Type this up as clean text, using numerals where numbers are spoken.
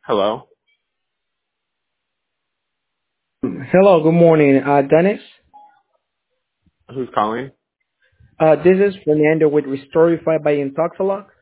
Hello. Hello, good morning, Dennis. Who's calling? This is Fernando with Restorify by Intoxalog.